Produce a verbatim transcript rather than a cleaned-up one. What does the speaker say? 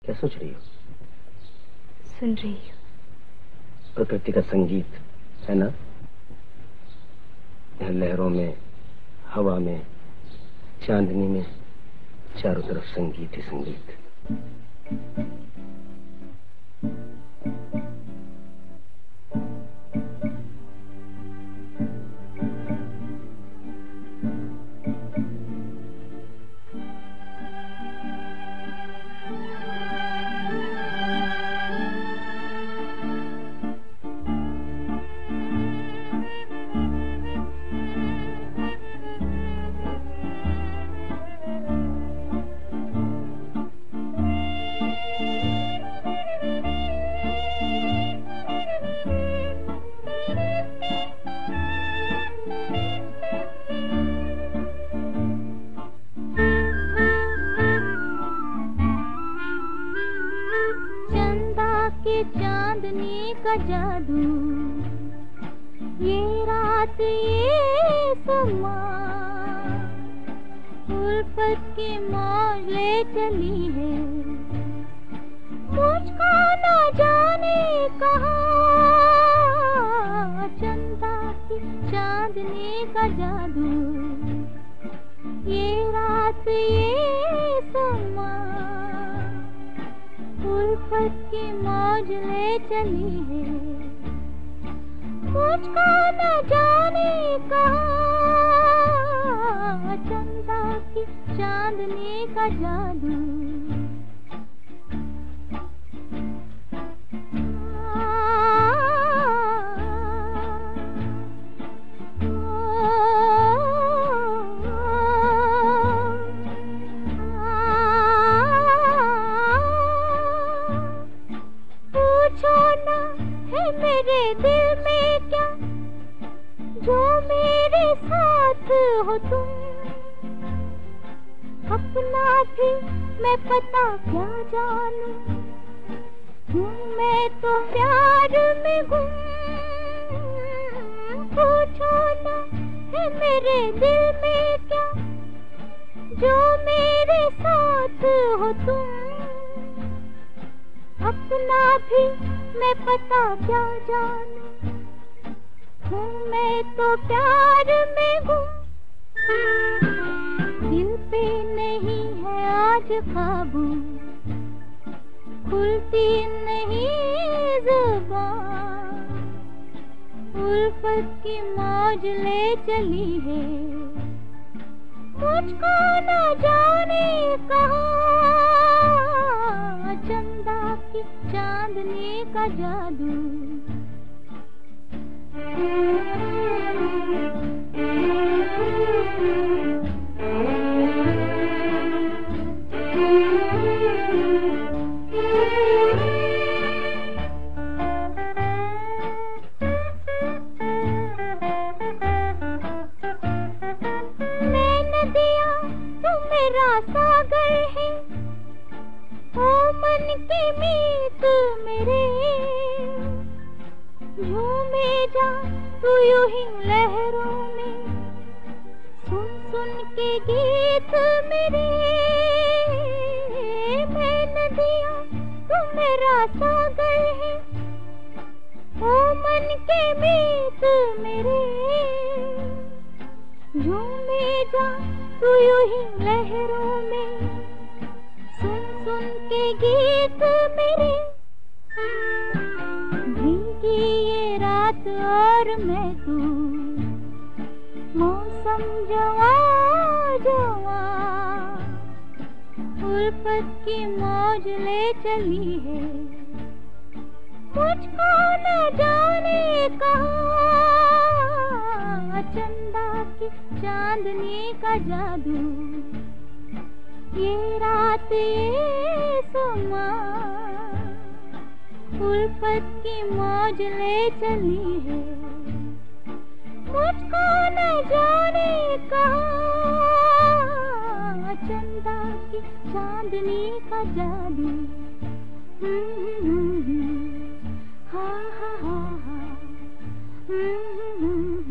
क्या सोच रही हो? सुन रही हूँ। प्रकृति का संगीत है ना? लहरों में, हवा में, चांदनी में, चारों तरफ संगीत ही संगीत। चांदनी का जादू, ये रात ये समा, उल्फत की मौज ले चली है, मुझको न जाने कहाँ। चंदा की चांदनी का जादू, ये रात ये समा, उल्फत की मौज ले चली है, मुझको न जाने कहाँ। चंदा की चांदनी का जादू, मेरे दिल में क्या जो मेरे साथ हो तुम, अपना भी मैं पता क्या जानूं, हूँ मैं तो प्यार में गुम। पूछो ना है मेरे दिल में क्या जो मेरे साथ हो तुम, अपना भी मैं पता क्या जानूं, हूँ मैं तो प्यार में गुम। दिल पे नहीं है आज काबू, खुलती नहीं ज़ुबान, उल्फत की मौज ले चली है, मुझको न जाने कहाँ। चंदा की चांदनी का जादू, मैं नदिया तू मेरा सागर है, ओ मन के मीत मेरे, झूमे जा तू यूं ही लहरों में, सुन सुन के गीत मेरे। मैं नदिया तू मेरा सागर है, ओ मन के मीत मेरे, झूमे जा तू यूं ही लहरों में, सुन सुन के गीत मेरे। भीगी ये रात और मैं तू, मौसम जवा जवा, उल्फत की मौज ले चली है, मुझको न जाने कहाँ। चंदा की चांदनी का जादू, ये रात ये समा, उल्फत की मौज ले चली है, मुझको न जाने कहाँ। चंदा की चांदनी का जादू, हा हा हा हा।